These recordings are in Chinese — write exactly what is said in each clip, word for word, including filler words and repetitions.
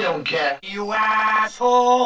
don't care. You asshole.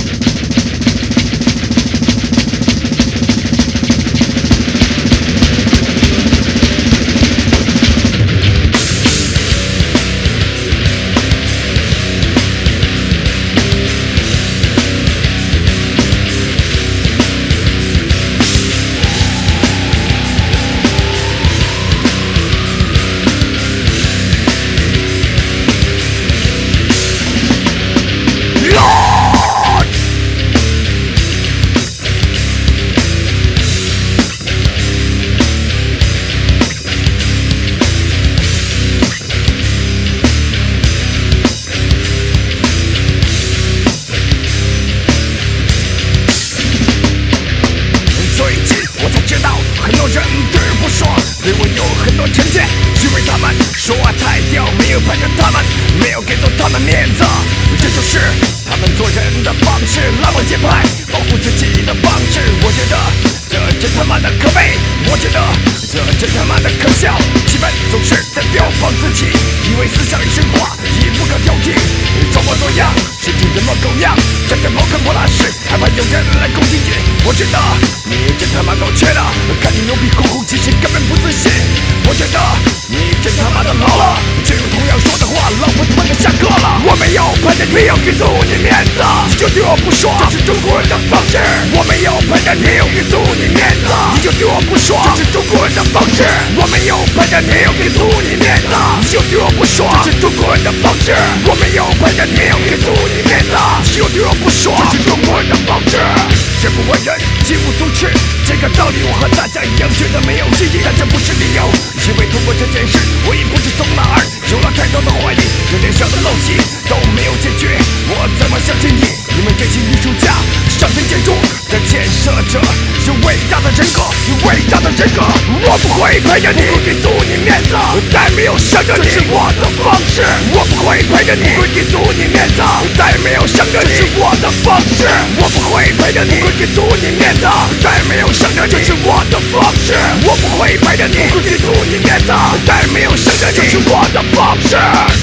对我有很多成见，因为他们说话太屌，没有盘着他们，没有给足他们面子，这就是他们做人的方式，拉帮结派，保护自己的方式。我觉得这真他妈的可悲，我觉得这真他妈的可笑。气氛总是在标榜自己，以为思想与神话已不可挑剔，装模作样，甚至人模狗样，站在茅坑破烂时，害怕有人来攻击你。我觉得你真他妈够缺的，看你牛逼哄哄，其实根本不自信。我觉得你真他妈的老了，只有同样说的话，老婆他妈的下课了。我没有盘着你，要给足你面子，你就对我不爽，这是中国人的方式。我没有盘着你，要给足你面子，你就对我不爽，这是中国人的方式。我没有盘着你，要给足你面子，你就对我不爽，这是中国人的方式。我没有盘着你，要给足你面子，你就对我不爽，这是中国人的方式。人不为人，几无足赤，这个道理我和大家一样觉得没有意义，但这不是理由。因为通过这件事，我已不知从哪儿有了太多的怀疑，这点小的陋习都没有解决，我怎么相信你？你们这些艺术家、上层建筑的建设者，是伟大的人格，伟大的人格。我不会陪着你，不给足你面子，再没有伤着你，这是我的方式。我不会陪着你，不给足你面子，再没有伤着你，这是我的方式。我不会陪着你，不给足你面子，再没有伤着你，这是我的方式。我不会陪着你，不给足你面子，再没有伤着你，这是我的方式。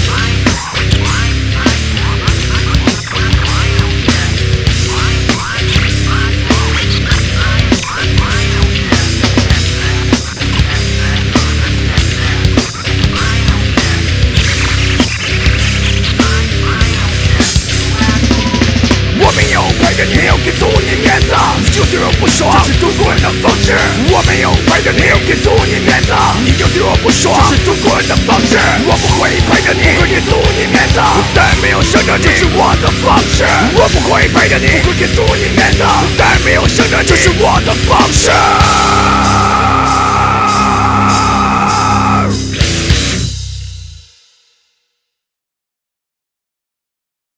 没有给足你面子，你就对我不爽，这是中国人的方式。我没有陪着你，没有给足你面子，你就对我不爽，这是中国人的方式。我不会陪着你，不会给足你面子，再没有伤着你，这是我的方式。我不会陪着你，不会给足你面子，再没有伤着你，这是我的方式。